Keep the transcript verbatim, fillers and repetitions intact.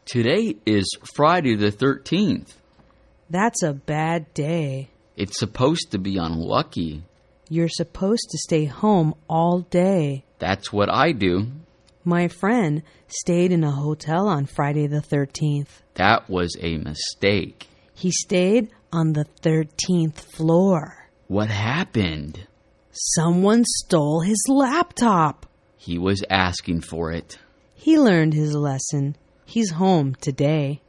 Today is Friday the thirteenth. That's a bad day. It's supposed to be unlucky. You're supposed to stay home all day. That's what I do. My friend stayed in a hotel on Friday the thirteenth. That was a mistake. He stayed on the thirteenth floor. What happened? Someone stole his laptop. He was asking for it. He learned his lesson. He's home today.